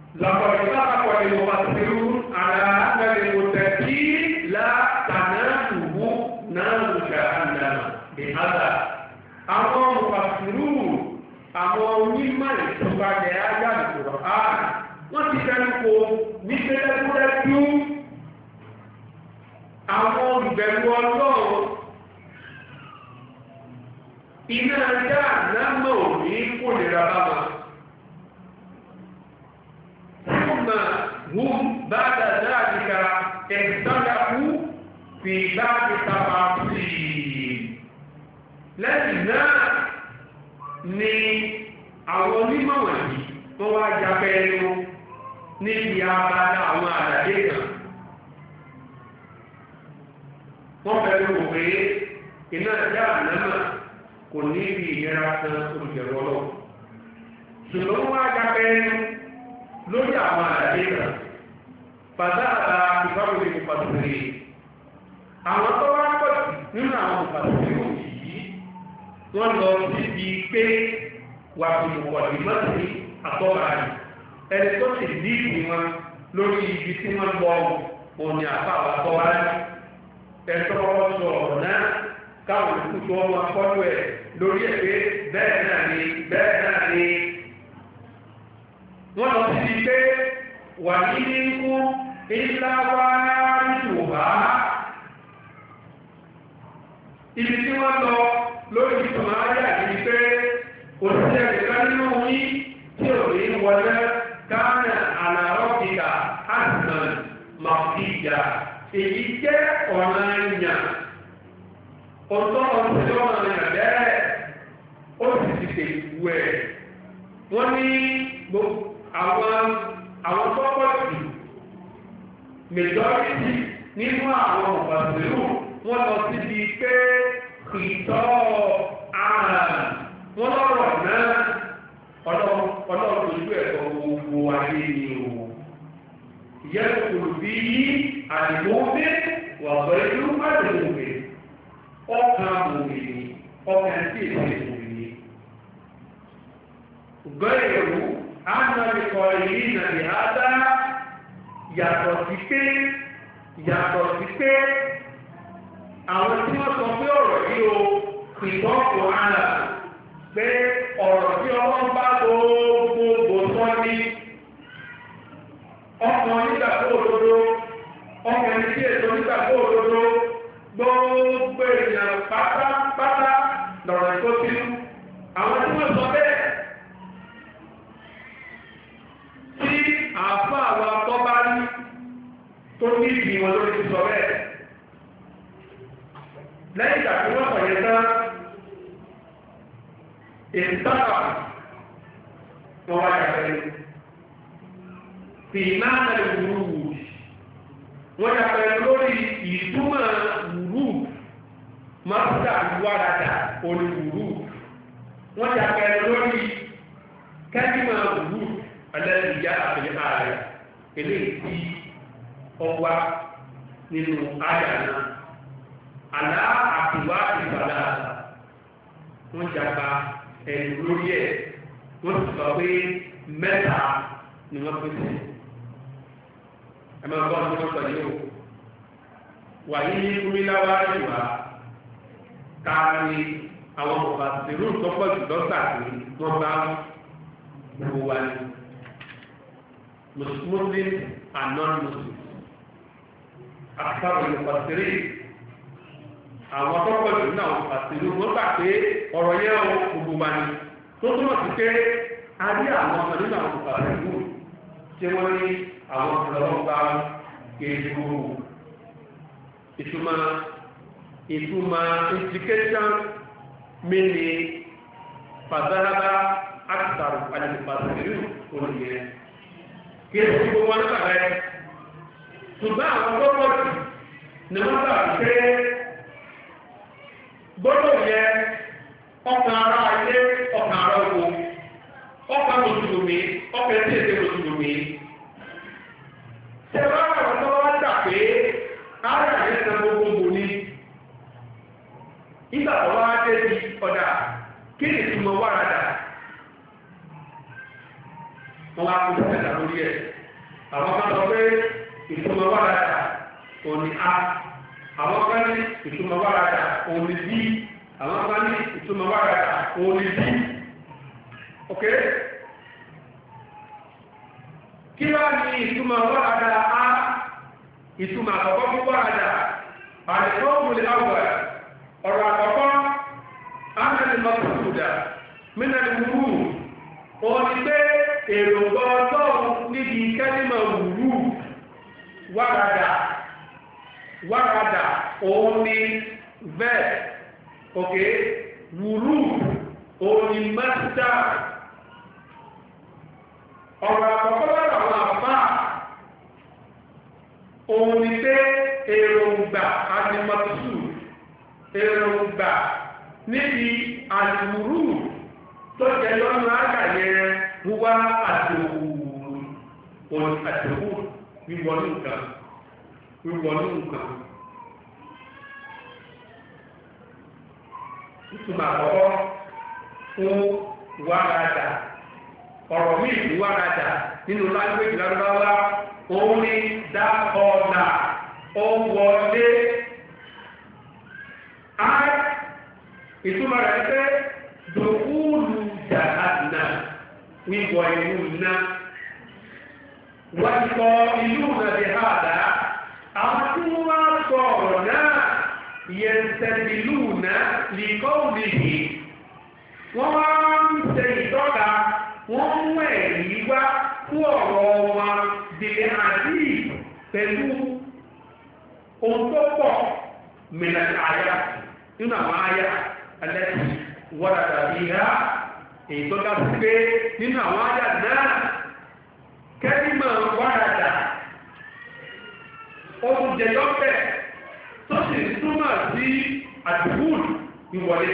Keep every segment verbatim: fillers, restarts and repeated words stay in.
لقد سبق المفسرون على أن المتقين لا تناله نار جهنم بهذا àwọn mufasirun àwọn onímọ̀ ìtúbalẹ̀ ayé Al-Qur'an wọ́n ti fẹ́nu kò ní pẹ́lẹ́pẹ́lẹ́pẹ́ àwọn olùbẹ̀rù Ọlọ́run iná ajá náà ní kò lè ra bá wọn. ثم هم بعد ذلك اختلفوا في بعض التفاصيل lẹ́yìn náà ni àwọn onímọ̀ wọ̀nyí wọ́n wá jábẹ́ ẹnu níbi abala àwọn àdàdé kan wọ́n fẹ́ràn wò pé iná ẹ̀dá ànámà kò ní ibi ìnira kan olùjẹ̀rọ ọlọ́run ṣùgbọ́n wọ́n wá jábẹ́ ẹnu lórí àwọn àdàdé kan pàtàkì ìfáwọlé ìpàdé àwọn tó wá pọ̀ nínú àwọn ìpàdé wọ́n lọ síbi pé wà fìmọ̀kọ̀ ìmọ̀sí àtọ́ra rẹ̀ ẹni tó sì ní ìwé wọn lórí ibi tí wọ́n lọ òní àpá àtọ́ra rẹ̀ ẹni tó kọ́kọ́ sọ ọ̀rọ̀ náà káwọn ìlú tó wọn kọ́jú ẹ̀ lórí ẹ̀ pé bẹ́ẹ̀ náà ni bẹ́ẹ̀ náà ni wọ́n lọ síbi pé wà ní nínkú ńlá wá nìwá ibi tí wọ́n lọ lórí ìtumọ̀ ayé àti pé òṣìṣẹ́ ìgbà nínú yí tí ò ní wọlé káàmì àlàrọ̀ kíkà àtìmọ̀ màfíjà èyí jẹ́ ọ̀nà ìyàn ọ̀tọ́ ọ̀sẹ̀ ọ̀nà ìyàn bẹ́ẹ̀ ó sì ti tè wù ẹ̀ wọ́n ní àwọn àwọn tọ́pọ̀ sí majority nínú àwọn ọ̀pàṣẹ́lú wọ́n lọ síbi pé ìtọ́ ààrùn wọ́n lọ́rọ̀ náà ọlọ́run ojú ẹ̀kọ́ gbogbo ayé ni o ìyẹ́ kòkòrò bí yí àdìmọ́fẹ́ wà pẹ̀lú àdìmọ́fẹ́ ọkàn mòmìnì ọkàn tí èsì mòmìnì gbẹ́rù ánàlẹ́kọ̀ èyí nà ìhádá yàtọ̀ sí pé yàtọ̀ sí pé àwọn tí wọ́n sọ pé ọ̀rọ̀ yìí o ìtọ́kù ara pé ọ̀rọ̀ tí ọlọ́run bá gbogbo sọ ní ọkàn nígbàgbọ́ òdodo ọkàn ní sí ètò nígbàgbọ́ òdodo gbogbo èèyàn pátápátá lọ̀rọ̀ tó ti rú àwọn tí wọ́n sọ bẹ́ẹ̀ tí àfọ àwọn akọ́ bá rí tó ní ìgbìmọ̀ lórí ti sọ bẹ́ẹ̀. lẹ́yìn ìgbà tí wọ́n sọ̀yẹ̀ tán ìtàkà wọ́n wá yàtọ̀ fi máa tẹ̀lé wùrú wọ́n yàtọ̀ lórí ìtumọ̀ wùrú máa wàràdà òní wùrú wọ́n yàtọ̀ lórí kẹ́límà wùrú alẹ́lẹ́yà àfẹ́lẹ́ ààrẹ eléyìí tí ọwá nínú àyà náà àlá àtiwá ìgbàlá wọ́n jàpá ẹ̀rù lórí ẹ̀ wọ́n ti sọ pé mẹ́ta ni wọ́n pèsè ẹ̀mọ́ ọgbọ́n tí wọ́n sọ yìí o wà ní kúmíláwá ìwà káàrí àwọn ọ̀pá tìrú tọ́pọ̀ jù lọ́gbà pé wọ́n bá gbogbo wa ní Muslims and non-Muslims àkàrà ìpàtẹ́rì àwọn tọ́pọ̀ jù náà pàtẹ́rì wọ́n gbà pé ọ̀rọ̀ yẹn o gbogbo wa ní tó túnmọ̀ sí pé a rí àwọn ọmọ nínú àwọn pàtẹ́rì tí wọ́n ní àwọn ọlọ́gbà kéèkó ìtumọ̀ ìtumọ̀ implication mini pàtàkì àtàrù àdìpàtàkì òníyẹ kéèkó gbogbo wọn sàrẹ́ ṣùgbọ́n àwọn gbọ́gbọ́ ni wọ́n gbà pé gbọ́dọ̀ yẹ ọkàn ara ilé ọkàn ara oko ọkàn mùsùlùmí ọkàn tí èdè mùsùlùmí tẹ bá wà lọ́wọ́ wá gbà pé ara yẹn sọ gbogbo mò ní nígbà tó wá dé di ọ̀dà kí ni ìtumọ̀ wàràdà wọ́n wá kó mẹ́ta lórí ẹ̀ àwọn kan sọ pé ìtumọ̀ wàràdà òní a àwọn kan ní ìtumọ̀ wàràdà òní b àwọn kan ní ìtumọ̀ wàràdà òní b ok kí wá ní ìtumọ̀ wàràdà a ìtumọ̀ àkọ́kọ́ fún wàràdà àdìsọ́ọ̀mùlẹ̀ àwọ̀ ọ̀rọ̀ àkọ́kọ́ ánàlì mọ́tòkúdà mínàlì wúrú òní pé èròǹgbà ọlọ́run níbi kẹ́límọ̀ wúrú wàràdà wàràdà òun ni bẹ́ẹ̀ ok wúrú òun ni mẹ́ta ọ̀rọ̀ àkọ́kọ́ lọ́rọ̀ àwọn àbá òun ni pé èròǹgbà alimọ̀tù èròǹgbà níbi àlùrù tó jẹ lọ́nà àgbàyẹ wúwá àtòwòrò òun àtòwòrò wíwọnú nǹkan wíwọnú nǹkan ìtumọ̀ àkọ́kọ́ fún wàràdà ọ̀rọ̀ míì fún wàràdà nínú lágbègbè lárúbáwá òun ni dákọ̀ọ̀nà ó wọlé á ìtumọ̀ rẹ̀ pé dòkúlù jàdánà wíwọ inú iná wọ́n sọ ìlú nàbí hàdá àwọn tí wọ́n wá sọ ọ̀rọ̀ náà yẹn tẹ̀lú náà lìkọ́ òmìnir wọ́n wá ń ṣe ìtọ́ka wọ́n mú ẹ̀rí wá fún ọ̀rọ̀ wọn bìlẹ̀ àti pẹ̀lú ohun tó pọ̀ mìíràn àyà nínú àwọn àyà alẹ́sì wọ́dà tàbí ha èyí tó dá sí pé nínú àwọn àyà náà kẹ́rìmọ̀ wàràdà ohun jẹyọ́pẹ̀ tó sì túmọ̀ sí àdúgbùn ìwọlé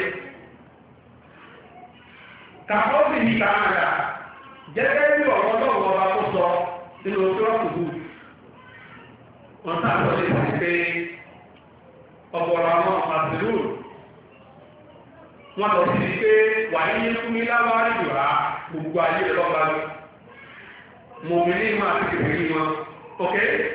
kàkọ́sì ní kàmàrà gẹ́gẹ́ bí ọ̀rọ̀ lọ́wọ́ ọba tó sọ nínú ojú ọ̀tùgbù wọ́n sáàtọ̀ lè sí pé ọ̀pọ̀lọ̀ àwọn àbúrò wọ́n lọ sí pé wà ní fúnmi láwárí ìwà gbogbo ayé lọ́ba mọ̀mí ní máa ti kèfèrí wọn ok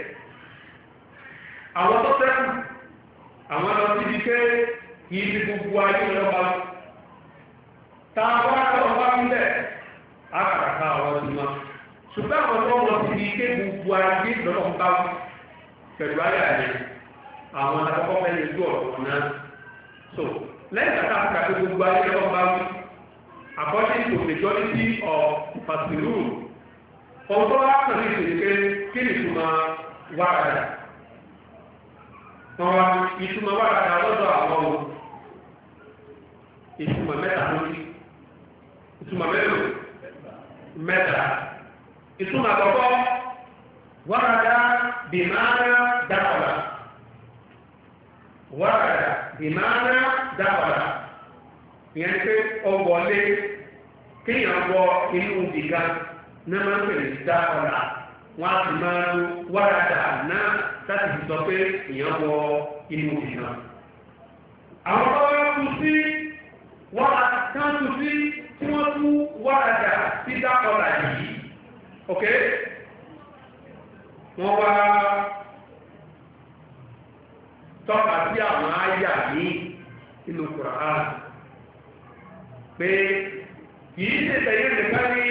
àwọn tó tẹ́kù àwọn lọ sí pé kìí ti gbogbo ayé lọ́ba tààwà ọba nílẹ̀ àkàràkà àwọn ọdúnmọ́ ṣùgbọ́n àwọn tó wọ́n ti di ké gbogbo ayé lọ́nà ń bá pẹ̀lú ayé àyè àwọn akọ́kọ́ mẹ́rin ojú ọ̀rọ̀ náà so lẹ́yìn tàbí àkàrà pé gbogbo ayé lọ́nà ń bá wí according to majority of fasiru ọ̀tọ́ àkàrà ìṣèlú pé kí ni ìtumọ̀ wàràdà wọn wá ìtumọ̀ wàràdà lọ́dọ̀ àwọn ọmọ ìtumọ̀ mẹ́ta lórí ìtumọ̀ mẹ́lò mẹ́ta ìtumọ̀ àkọ́kọ́ wàràdà bìmánà dákọ̀lá wàràdà bìmánà dákọ̀lá ìyẹn pé ọwọ́lé kéèyàn wọ inú ìdìgá náà máa ń pè ní dákọ̀lá wọ́n á sì máa ń wàràdà náà láti fi sọ pé èèyàn wọ inú ìdìgá àwọn ọmọ kú sí wọ́n á káńtù sí tí wọ́n tú wàràdà sí dákọ̀lá yìí ok wọ́n wá tọ́ka sí àwọn àyà ní inú Kùránì pé kìí ṣe tẹ̀yẹ nìkan ní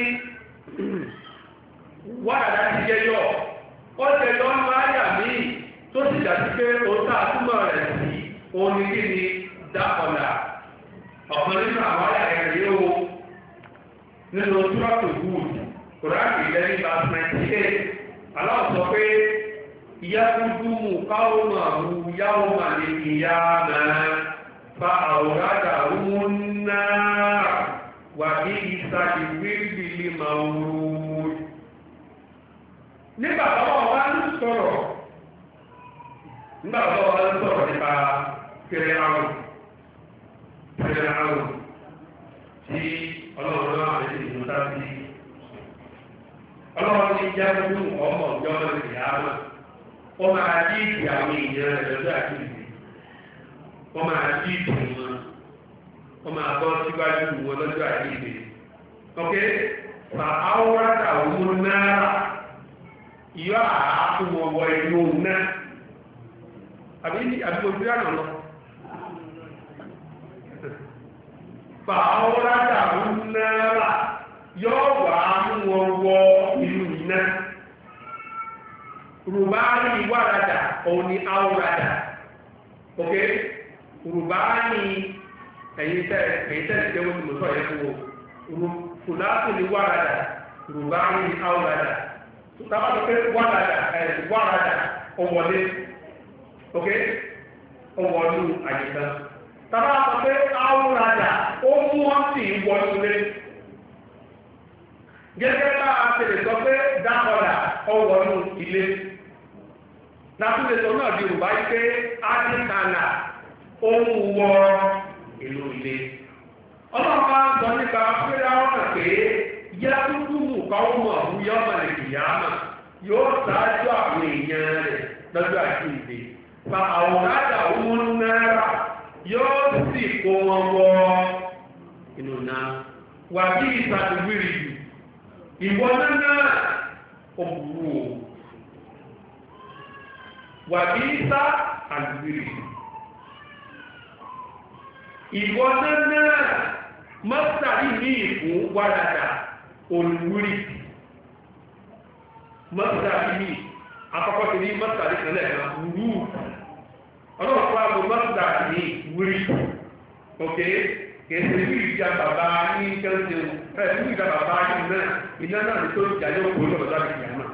wàràdà ti jẹyọ ó jẹyọ ọ̀nà àyà ní tó sì dàbí pé ó tà túmọ̀ rẹ̀ sí òun ní kí ni dákọ̀lá ọ̀kan nínú àwọn àyà rẹ̀ rí o nínú túrọ́tù gúùdù Kùránì lẹ́yìn bá ninety eight aláwọ̀ sọ pé ìyákúdúmù káwọn àrù yáwó màlè ìyá náà fa àwòrádà rúmún náà wà ní ìsàdì wíìlì màúrú. nígbà tọ́wọ́ wá ń sọ̀rọ̀ nígbà tọ́wọ́ wá ń sọ̀rọ̀ nípa kéré àrùn kéré àrùn tí ọlọ́run náà lè ṣe ìmúta sí ọlọ́run ní jágbó ọmọ ìjọba ìyáàmà ó máa dí ìdí àwọn èèyàn rẹ̀ lọ́jọ́ àti ìdí ó máa dí ìdí wọn ó máa bọ́ síwájú wọn lọ́jọ́ àti ìdí ok fa áwọ́rátà òun yọ àákùnwọ̀wọ̀ inú náà àbí àbíkòjú àná lọ fàáwọ́ládà náírà yọ wà ámúwọ̀wọ̀ inú iná rùbáàní wàràdà òun ni áwòràdà ok rùbáàní ẹ̀yìn tẹ́lẹ̀ jẹ́ wọ́n ti mọ̀ sọ yẹ fún o fùlátù ni wàràdà rùbáàní ni áwòràdà tábàtọ̀ pé wàràdà ẹ̀ wàràdà ọwọ́lé ok ọwọ́lú àyíká tábàtọ̀ pé áwòràdà ó mú wọn sì wọlé gẹ́gẹ́ bá a ti lè sọ pé dákọ̀dà ọwọ́lú ilé látúndé sọ náà di Yorùbá yìí pé adékanà ohun wọ ìlú ilé ọlọ́run bá ń sọ nípa fúláwọ́n pé yá dúdú mú káwọn mọ̀ ọ̀hún yọ ọmọ nàìjíríà mà yóò ṣáájú àwọn èèyàn rẹ̀ lọ́jọ́ àjíǹde fa àwòrán àdàwọ̀ náírà yóò sì kó wọn wọ inú náà wà bí ìsàdúgbìrì ìwọ náà ó burú o wà bí ìsà àdúgbìrì ìwọ náà mọ́sàrí ní ìfún wàdàdà olùwúrí mọ́sàrí ní àkọ́kọ́ ti ní mọ́sàrí kẹlẹ̀ kan wúrú ọlọ́pàá àgbò mọ́sàrí ní wúrí ok kẹsìrì ní ìjà bàbá ní kẹsìrì ẹ̀ ní ìjà bàbá ní náà iná náà ní tó ìjà yóò kó lọ́dọ̀ láti ìyá náà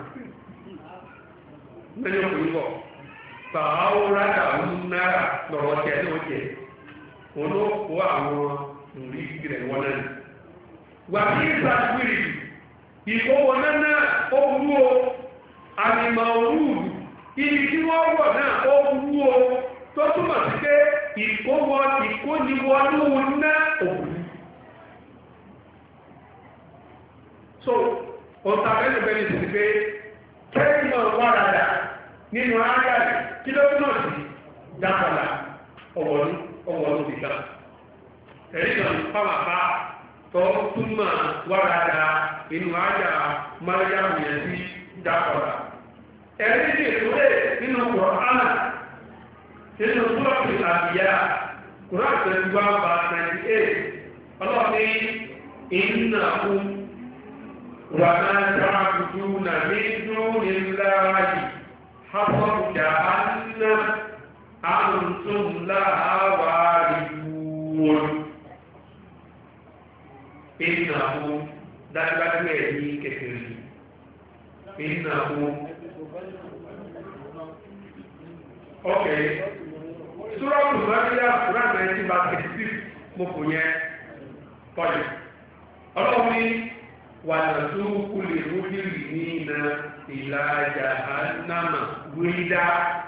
mẹ́ni ọkùnrin bọ̀ fàáwó rádà ń náírà lọ́rọ̀ tẹ̀ ní ọjẹ́ olóòkó àwọn ìrí ìrẹ̀ wọn náà wà ní ìsàgbìrì ìkówó náà ó wú o àmìmọ̀ orúùdù ibi tí wọ́n wọ̀ náà ó wú o tó túmọ̀ sí pé ìkówó ìkóniwọnú náà òwú so ọ̀tà mẹ́lẹ̀mẹ́lẹ̀ sì pé kẹ́yìn náà wà rárá nínú ágáàdì kí ló túmọ̀ sí dápadà ọ̀wọ̀nú ọwọ́ ló ti ká ẹ̀rí kan fáwàfá tó túmọ̀ wárada inú àjà máríyàmù yẹn sí dákọ̀ọ́ra ẹ̀rí ti ìtúlẹ̀ nínú Kùránì nínú súrọ̀tì àbíyá Kùránì twenty one verse ninety eight ọlọ́ọ̀ni ìnáwó wà náà dára dúdú nà ní dúró nílá wáyé hábọ̀dà ánà àrùntún láàwáríwòrò ìnáwó dájúdájú ẹ̀ ní kékeré ìnáwó ok súrọ́pù mẹ́rìnlá fúránà ẹ̀tí bá kẹsí mo kò yẹ kọjú ọlọ́run ní wà nàtú kúlè múdìrì ní iná ìlàjà ànámà wíńdá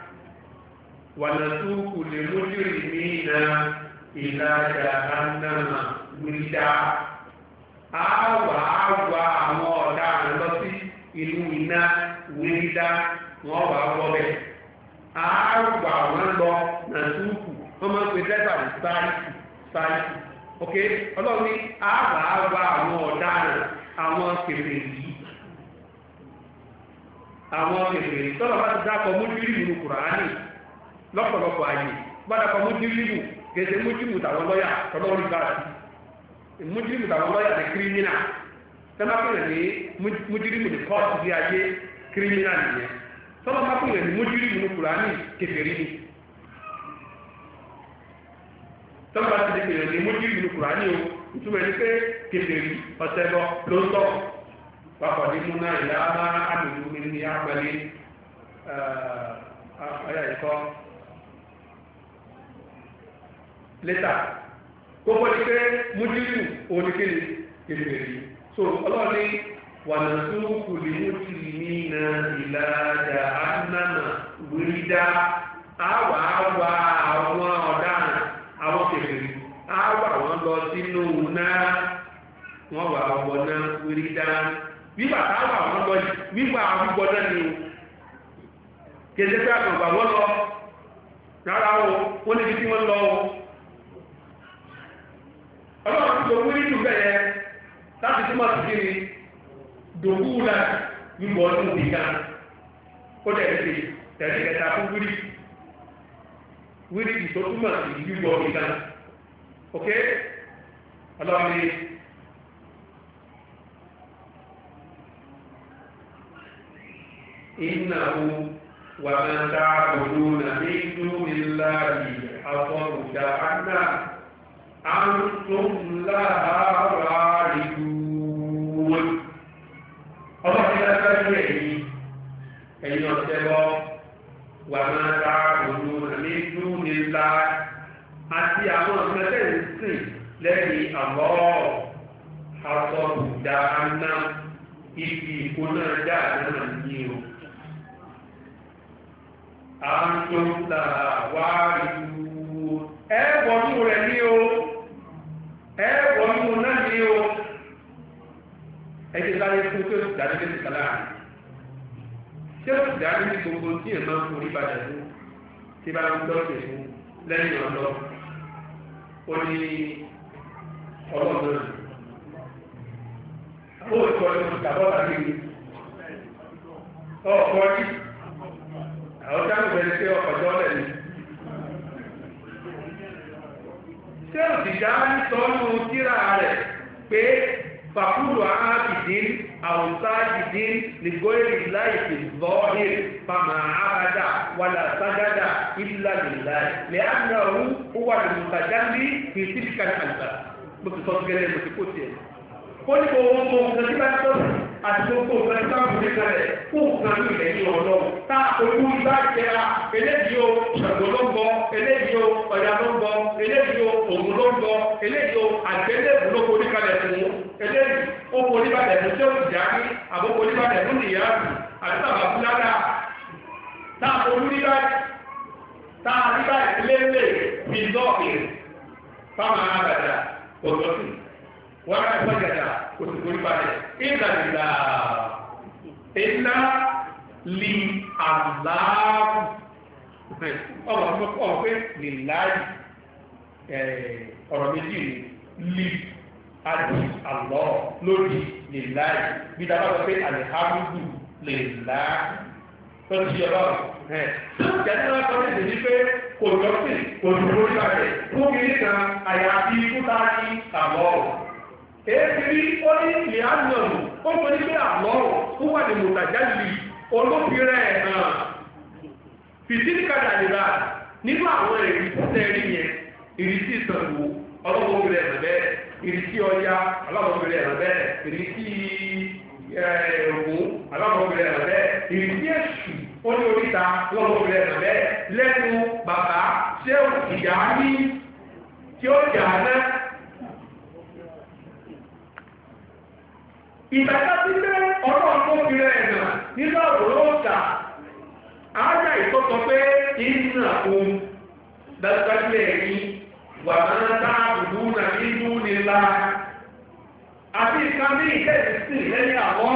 ونسوق للمجرمين إلى جهنم وردا àwa àwa àwọn ọ̀daràn lọ sí inú iná wíńdá wọ́n wà wọ́bẹ̀ àwa wọn lọ nàṣúkù wọ́n máa ń pè dẹ́gbà ní sáìsì sáìsì ok ọlọ́run ní àwa àwa àwọn ọ̀daràn àwọn kèfèrí àwọn kèfèrí tọ́lọ̀ bá ti dákọ̀ mójúlì nínú Kùránì lọ́pọ̀lọpọ̀ ayé gbádàpọ̀ mójúlìmù gẹ̀ẹ́sẹ̀ mójúlìmù tàwọn lọ́yà tọ́lọ́rí báyìí mójúlìmù tàwọn lọ́yà ní kírímínà tẹ́lápìlẹ̀ ní mójúlìmù ní kọ́ọ̀tù sí ayé kírímínà nìyẹn tọ́lọ́pìlẹ̀ ní mójúlìmù ní Kùránì kèfèrí ni tọ́lọ́pìlẹ̀ ní mójúlìmù ní Kùránì o ìtumọ̀ ní pé kèfèrí ọ̀sẹ̀ lọ ló ń tọ́ wàkọ̀dé múná ìlà máa àmìlú mi ní àgbẹ̀lẹ̀ ayà ìkọ́ lẹ́tà kókó ní pé mújílù oníkèlè kèfèrí so ọlọ́ni wà náà tó kù lè mújílù ní iná ìlàjà annama wírídá àwà àwà àwọn ọ̀daràn àwọn kèfèrí àwà wọn lọ sínú náà wọ́n wà wọ́n náà wírídá wíwà táwà wọn lọ wíwà wíwọ́ náà ni kèsè pé àgbàgbà wọ́n lọ rárá o wọ́n níbi tí wọ́n lọ o ọlọ́run ti gbogbo nínú bẹ́ẹ̀ láti túmọ̀ sí kí ni dòwú la wíwọ̀ ọdún nìkan ó dẹ̀ ní tẹ̀lé kẹta fún wíìrì wíìrì tó túmọ̀ sí gbígbọ́ nìkan ok ọlọ́run ní innahu wa ma ta'buduna min dunillahi hasabu jahannam antum laha waridun ọlọ́run ní lágbájú ẹ̀yìn ẹ̀yìn ọ̀sẹ̀ lọ wà máa ta òun àmì dúnilá àti àwọn ọ̀sẹ̀ ń sìn lẹ́yìn àbọ̀ àsọ̀bùdá aná ibi ìkóná dá náà ní o. àǹtọ́lá wá ìlú ẹ wọnú rẹ̀ ní o ẹ wọnú náà ní o ẹ ti láyé fún tó dájú lé sí kàlá rẹ̀ tí ó sì dájú ní gbogbo tí èèyàn máa ń forí balẹ̀ fún tí bá ń lọ́ọ̀dẹ̀ fún lẹ́yìn ọ̀dọ́ ó ní ọlọ́run náà ó ìkọ́ ní ìgbàgbọ́ tàbí ọ̀pọ̀ ní àwọn táwọn bẹ̀rẹ̀ sí ọkọ̀jọ́ lẹ̀ ní. tí ó sì dá ní sọ́nù kíra rẹ̀ pé fàkúrò ààbìdín àwùsáàbìdín lìgọ́ìrì láìsí zọ́ọ̀hìr fàmà àbádà wàlà ságádà ìlà lìláì lẹ́yìnàwó ó wà ní mùsàjáde fi síbìkà àgbà bó ti sọ gẹ́gẹ́ bó ti kó tiẹ̀. ó ní kò wọ́n mọ nǹkan tí bá tọ́ àti gbogbo nǹkan tí wọ́n fi kalẹ̀ fún nǹkan ní ilẹ̀ yìí ọ̀dọ́ tá olú ibà jẹra eléyìí o ṣàgbọ́ ló ń bọ eléyìí o ọ̀yà ló ń bọ eléyìí o ògùn ló ń bọ eléyìí o àgbélébù ló forí kalẹ̀ fún eléyìí ó forí balẹ̀ fún tí ó ti jà ní àbó forí balẹ̀ fún nìyáàbù àti tàbá fúládà tá olú ibà tá ibà ìlélẹ̀ fi dọ́ọ̀kì fáwọn àgbàdà òtọ́sí wọ́n á fọ́ jàdà kò sì forí balẹ̀ ìlà ìlà ìlà li aláàbù ọ̀rọ̀ ọ̀rọ̀ pé lè láàyè ọ̀rọ̀ méjì li àti àlọ́ lórí lè láàyè bí dábàá sọ pé àlẹ́hámúdù lè láàyè tó ti yọ báwò ẹ̀ tó jẹ́ náà sọ ní ìdí pé kò lọ́sìn kò sì forí balẹ̀ fún mi nìkan àyàfi fúta ní àlọ́ èébìrí ó ní ilé ànàmù ó tó ní pé àlọ́rọ̀ ó wà ní mùtàjálì olóbìnrin ẹ̀ hàn fìtíkàdà nìra nínú àwọn ìrísí tẹ́rí yẹn ìrísí ìsànwó ọlọ́mọbìnrin ẹ̀rọ bẹ́ẹ̀ ìrísí ọya ọlọ́mọbìnrin ẹ̀rọ bẹ́ẹ̀ ìrísí ẹ̀ẹ̀gùn ọlọ́mọbìnrin ẹ̀rọ bẹ́ẹ̀ ìrísí èṣù ó ní oríta ọlọ́mọbìnrin ẹ̀rọ bẹ́ẹ̀ lẹ́nu bàbá ṣé ìyá ní tí ó jà náà ìgbàgbọ́ tí pé ọ̀rọ̀ ọmọbìnrin ẹ̀nà nígbà òwúrọ̀ ọ̀tà ájá ìtọ́sọ pé ìnà ohun dájúdájú ẹ̀yìn wà máa dáàbùdú nà nínú nílá àti ìkàmí ìtẹ́sí lẹ́yìn àwọ̀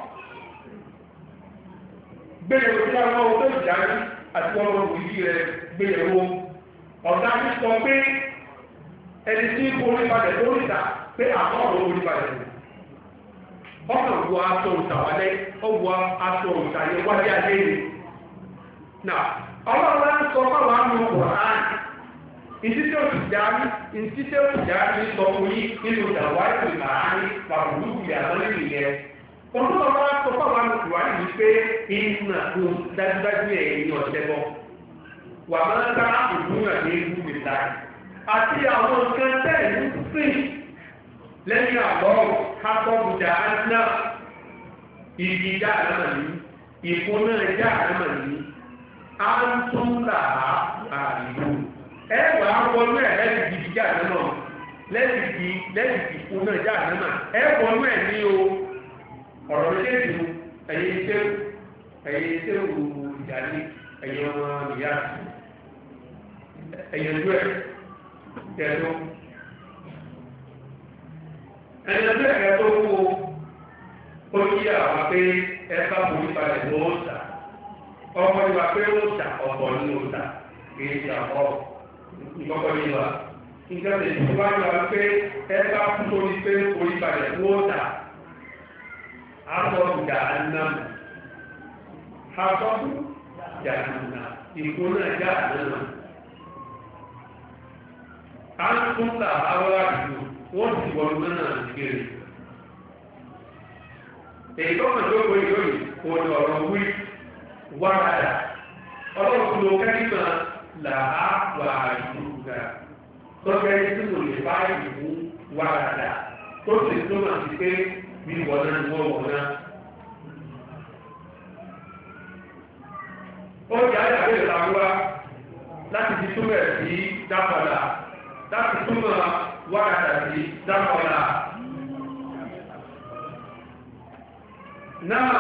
gbẹ̀yẹ̀wò tí àwọn ọmọ tó jáde àti ọmọ òwúrí rẹ̀ gbẹ̀yẹ̀wò ọ̀gá ti sọ pé ẹni tí orí balẹ̀ tó ríta pé àwọn ọ̀rọ̀ orí balẹ̀ tó ọkàn wo aṣọ òṣàwálẹ́ ọwọ́ aṣọ òṣàyẹ wáyé ayé ni. Nà ọlọ́run láti sọ fáwọn àmì ọ̀hán ìtítẹ́ òṣìṣẹ́ ìtítẹ́ òṣìṣẹ́ sọ fún yí nínú ìdàwà ìpè màání pàbùlù ìyàtọ̀ nínú ìyẹn. Ọlọ́run wá sọ fáwọn àmì ọ̀hán yìí pé ìnà kò dájúdájú ẹ̀yìn ọ̀sẹ̀ bọ̀. Wà máa ń ká ìdúnà ní ìlú ìta. Àti àwọn nǹkan tẹ̀lé sìn lẹ́yìn àlọ́ kápọ́bùjà ánà ìdí já àdámà ní ìfúnná já àdámà ní áńtúnlà àríwú ẹwà wọnú ẹ̀ lẹ́yìn ìdí já àdámà lẹ́yìn ìdí lẹ́yìn ìfúnná já àdámà ẹwọnú ẹ̀ ní o ọ̀rọ̀ léèdù ẹ̀yẹ iṣẹ́ ẹ̀yẹ iṣẹ́ òwò ìdálé ẹ̀yẹ ọmọ ìyá ẹ̀yẹ ojú ẹ̀ tẹ̀lú ẹni ọdún ẹ̀kẹ́ tó wó ó yí àwọn pé ẹ̀ka forí balẹ̀ ló ń tà ọmọ ìwà pé ó tà ọ̀pọ̀ nínú tà kìí tà ọ̀ ìkọ́kọ́ yìí wà nígbà tí ìlú wá yọ pé ẹ̀ka forí pé forí balẹ̀ ló ń tà àtọ̀ ìdá anáàmù hasọ́kù jàǹdà ìkóná jàǹdà à ń tún ta àwọn àdúgbò wọ́n ti wọ́n náà kiri èyí tó kàn lóko ìlóyìn kò ní ọ̀rọ̀ wí wàràdà ọlọ́run ló kẹ́kìmọ̀ làá wà ìlúgà tó kẹ́kì tí mo lè bá ìlú wàràdà tó sì tó mà sí pé bí wọ́n náà wọ́n wọ́n náà. ó jẹ́ àyàwó ìlàwọ́ láti fi túmọ̀ sí dápadà láti túmọ̀ wàràdà sí dápadà. náà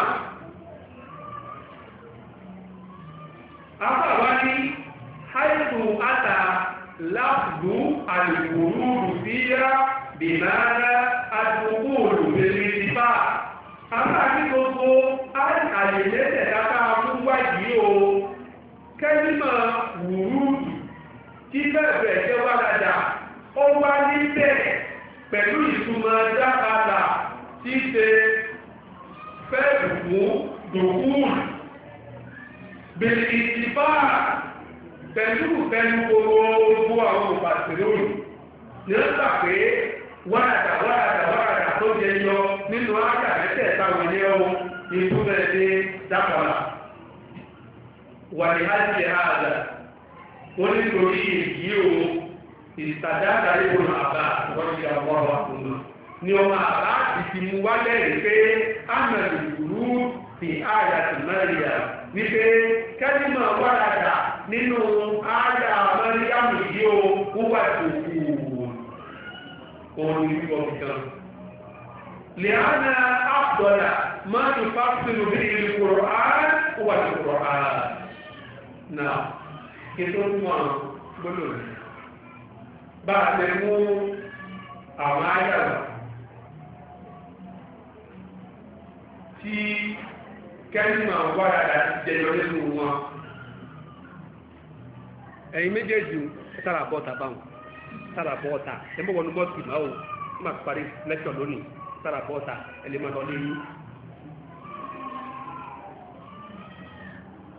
afáwání haitu ata láàbù alìkòrúurù fíyá bìmára àdúgbòrò bèèrè ìfà afáàní gbogbo àyèlẹ́tẹ̀ dáká múwáyìí o kẹ́límà wùrúùdù tí bẹ̀rẹ̀ jẹ́ wádàdà ó wá níbẹ̀ pẹ̀lú ìtumọ̀ dákàlà tí ṣe fẹ́ fún dòkúùlù bèèrè ìtìfà pẹ̀lú pẹ̀lú gbogbo àwọn òpàtìlóòrù ní ó gbà pé wádàdà wádàdà wádàdà tó jẹ yọ nínú ágà mẹ́tẹ̀ táwọn ilé ọwọ́ ìtúbẹ̀ ní dákọ̀lá wà ní ájẹ́ ààdà ó nítorí èyí o ìtàdáta ìbòrò àbá ìwọ́nìyà ọwọ́ àkùnrin ni ọmọ àbá ti fi mú wálẹ̀ rí pé ámẹ̀lì ìlú fi ààyà sí mẹ́rìà wípé kẹ́límà wádàdà nínú ààyà mẹ́rìàmù yìí o wúwà tó kú òun ní wíwọ́ kan. لأن أفضل ما يفصل به القرآن هو القرآن. نعم كتب ما بلون بعد مو أمايا tí kẹ́lìmà wáradà ti jẹyọ nínú wọn ẹ̀yin méjèèjì sára bọ́ta báwọn sára bọ́ta ẹgbẹ́ wọnú bọ́ọ̀tì máa ó máa parí lẹ́kṣọ̀ lónìí sára bọ́ta ẹlẹ́mọ̀tọ́ lẹ́yìn